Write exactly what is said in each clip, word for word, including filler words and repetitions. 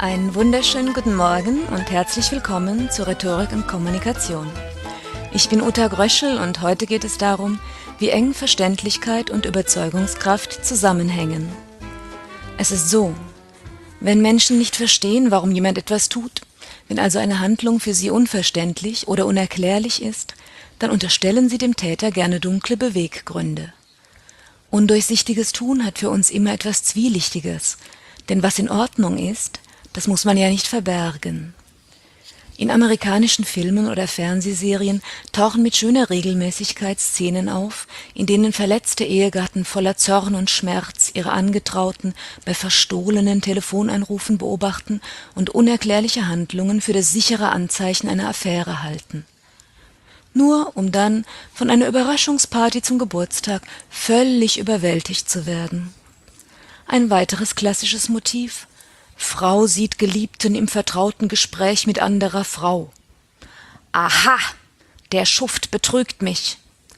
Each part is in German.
Einen wunderschönen guten Morgen und herzlich willkommen zu Rhetorik und Kommunikation. Ich bin Uta Gröschel und heute geht es darum, wie eng Verständlichkeit und Überzeugungskraft zusammenhängen. Es ist so: Wenn Menschen nicht verstehen, warum jemand etwas tut, wenn also eine Handlung für sie unverständlich oder unerklärlich ist, dann unterstellen sie dem Täter gerne dunkle Beweggründe. Undurchsichtiges Tun hat für uns immer etwas Zwielichtiges, denn was in Ordnung ist, das muss man ja nicht verbergen. In amerikanischen Filmen oder Fernsehserien tauchen mit schöner Regelmäßigkeit Szenen auf, in denen verletzte Ehegatten voller Zorn und Schmerz ihre Angetrauten bei verstohlenen Telefonanrufen beobachten und unerklärliche Handlungen für das sichere Anzeichen einer Affäre halten. Nur um dann von einer Überraschungsparty zum Geburtstag völlig überwältigt zu werden. Ein weiteres klassisches Motiv: Frau sieht Geliebten im vertrauten Gespräch mit anderer Frau. Aha, der Schuft betrügt mich.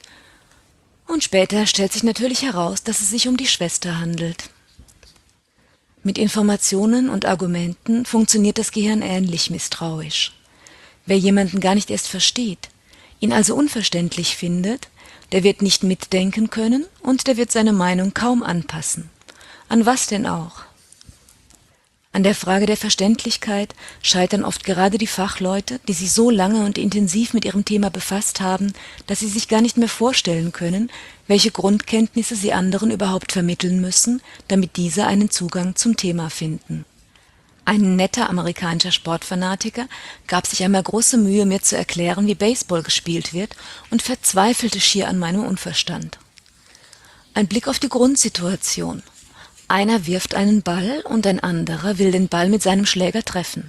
Und später stellt sich natürlich heraus, dass es sich um die Schwester handelt. Mit Informationen und Argumenten funktioniert das Gehirn ähnlich misstrauisch. Wer jemanden gar nicht erst versteht, ihn also unverständlich findet, der wird nicht mitdenken können und der wird seine Meinung kaum anpassen. An was denn auch? An der Frage der Verständlichkeit scheitern oft gerade die Fachleute, die sich so lange und intensiv mit ihrem Thema befasst haben, dass sie sich gar nicht mehr vorstellen können, welche Grundkenntnisse sie anderen überhaupt vermitteln müssen, damit diese einen Zugang zum Thema finden. Ein netter amerikanischer Sportfanatiker gab sich einmal große Mühe, mir zu erklären, wie Baseball gespielt wird, und verzweifelte schier an meinem Unverstand. Ein Blick auf die Grundsituation: Einer wirft einen Ball und ein anderer will den Ball mit seinem Schläger treffen.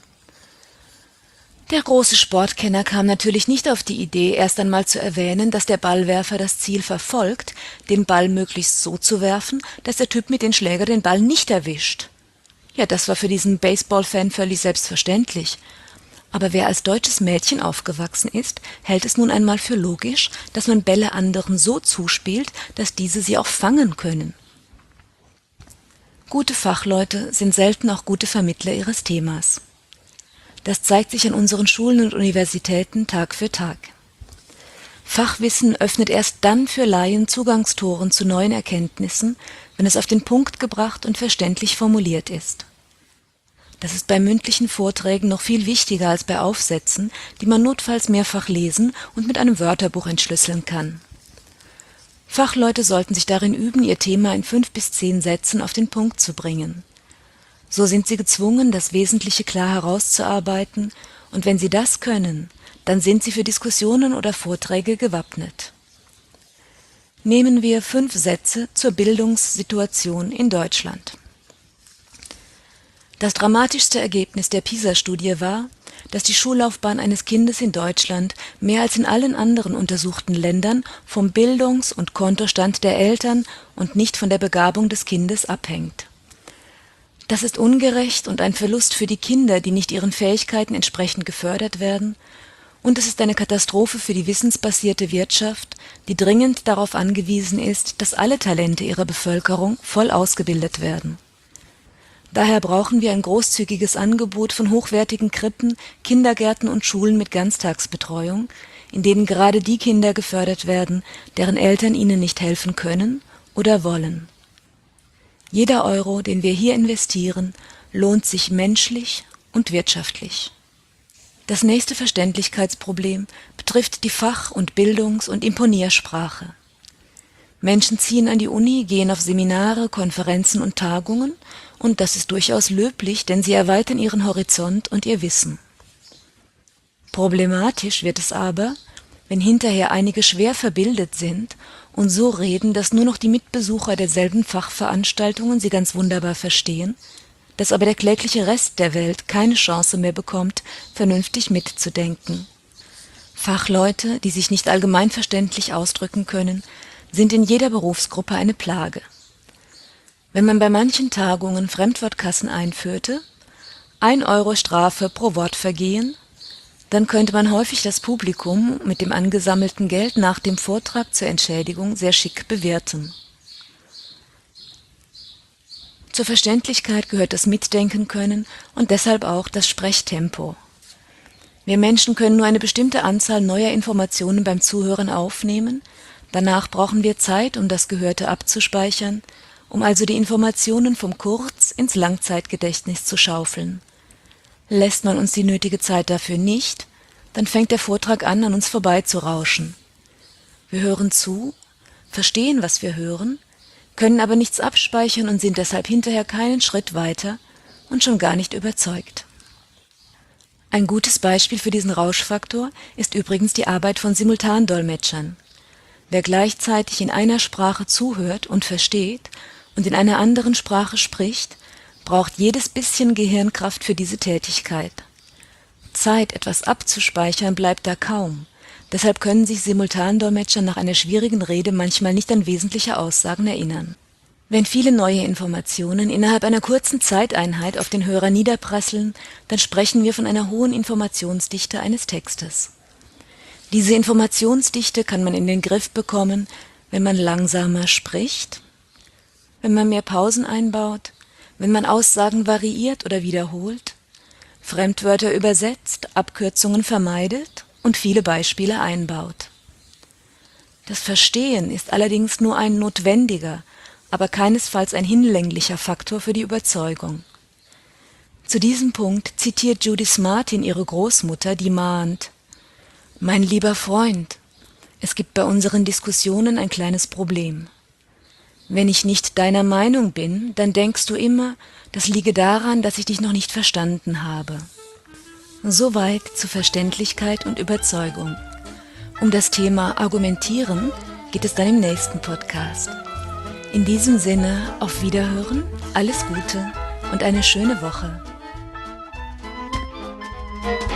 Der große Sportkenner kam natürlich nicht auf die Idee, erst einmal zu erwähnen, dass der Ballwerfer das Ziel verfolgt, den Ball möglichst so zu werfen, dass der Typ mit dem Schläger den Ball nicht erwischt. Ja, das war für diesen Baseball-Fan völlig selbstverständlich. Aber wer als deutsches Mädchen aufgewachsen ist, hält es nun einmal für logisch, dass man Bälle anderen so zuspielt, dass diese sie auch fangen können. Gute Fachleute sind selten auch gute Vermittler ihres Themas. Das zeigt sich an unseren Schulen und Universitäten Tag für Tag. Fachwissen öffnet erst dann für Laien Zugangstoren zu neuen Erkenntnissen, wenn es auf den Punkt gebracht und verständlich formuliert ist. Das ist bei mündlichen Vorträgen noch viel wichtiger als bei Aufsätzen, die man notfalls mehrfach lesen und mit einem Wörterbuch entschlüsseln kann. Fachleute sollten sich darin üben, ihr Thema in fünf bis zehn Sätzen auf den Punkt zu bringen. So sind sie gezwungen, das Wesentliche klar herauszuarbeiten, und wenn sie das können, dann sind sie für Diskussionen oder Vorträge gewappnet. Nehmen wir fünf Sätze zur Bildungssituation in Deutschland. Das dramatischste Ergebnis der PISA-Studie war, dass die Schullaufbahn eines Kindes in Deutschland mehr als in allen anderen untersuchten Ländern vom Bildungs- und Kontostand der Eltern und nicht von der Begabung des Kindes abhängt. Das ist ungerecht und ein Verlust für die Kinder, die nicht ihren Fähigkeiten entsprechend gefördert werden, und es ist eine Katastrophe für die wissensbasierte Wirtschaft, die dringend darauf angewiesen ist, dass alle Talente ihrer Bevölkerung voll ausgebildet werden. Daher brauchen wir ein großzügiges Angebot von hochwertigen Krippen, Kindergärten und Schulen mit Ganztagsbetreuung, in denen gerade die Kinder gefördert werden, deren Eltern ihnen nicht helfen können oder wollen. Jeder Euro, den wir hier investieren, lohnt sich menschlich und wirtschaftlich. Das nächste Verständlichkeitsproblem betrifft die Fach- und Bildungs- und Imponiersprache. Menschen ziehen an die Uni, gehen auf Seminare, Konferenzen und Tagungen, und das ist durchaus löblich, denn sie erweitern ihren Horizont und ihr Wissen. Problematisch wird es aber, wenn hinterher einige schwer verbildet sind und so reden, dass nur noch die Mitbesucher derselben Fachveranstaltungen sie ganz wunderbar verstehen, dass aber der klägliche Rest der Welt keine Chance mehr bekommt, vernünftig mitzudenken. Fachleute, die sich nicht allgemeinverständlich ausdrücken können, sind in jeder Berufsgruppe eine Plage. Wenn man bei manchen Tagungen Fremdwortkassen einführte, ein Euro Strafe pro Wortvergehen, dann könnte man häufig das Publikum mit dem angesammelten Geld nach dem Vortrag zur Entschädigung sehr schick bewirten. Zur Verständlichkeit gehört das Mitdenken können und deshalb auch das Sprechtempo. Wir Menschen können nur eine bestimmte Anzahl neuer Informationen beim Zuhören aufnehmen, danach brauchen wir Zeit, um das Gehörte abzuspeichern, um also die Informationen vom Kurz- ins Langzeitgedächtnis zu schaufeln. Lässt man uns die nötige Zeit dafür nicht, dann fängt der Vortrag an, an uns vorbeizurauschen. Wir hören zu, verstehen, was wir hören, können aber nichts abspeichern und sind deshalb hinterher keinen Schritt weiter und schon gar nicht überzeugt. Ein gutes Beispiel für diesen Rauschfaktor ist übrigens die Arbeit von Simultandolmetschern. Wer gleichzeitig in einer Sprache zuhört und versteht und in einer anderen Sprache spricht, braucht jedes bisschen Gehirnkraft für diese Tätigkeit. Zeit, etwas abzuspeichern, bleibt da kaum. Deshalb können sich Simultandolmetscher nach einer schwierigen Rede manchmal nicht an wesentliche Aussagen erinnern. Wenn viele neue Informationen innerhalb einer kurzen Zeiteinheit auf den Hörer niederprasseln, dann sprechen wir von einer hohen Informationsdichte eines Textes. Diese Informationsdichte kann man in den Griff bekommen, wenn man langsamer spricht, wenn man mehr Pausen einbaut, wenn man Aussagen variiert oder wiederholt, Fremdwörter übersetzt, Abkürzungen vermeidet und viele Beispiele einbaut. Das Verstehen ist allerdings nur ein notwendiger, aber keinesfalls ein hinlänglicher Faktor für die Überzeugung. Zu diesem Punkt zitiert Judith Martin ihre Großmutter, die mahnt: »Mein lieber Freund, es gibt bei unseren Diskussionen ein kleines Problem. Wenn ich nicht deiner Meinung bin, dann denkst du immer, das liege daran, dass ich dich noch nicht verstanden habe.« Soweit zu Verständlichkeit und Überzeugung. Um das Thema Argumentieren geht es dann im nächsten Podcast. In diesem Sinne, auf Wiederhören, alles Gute und eine schöne Woche.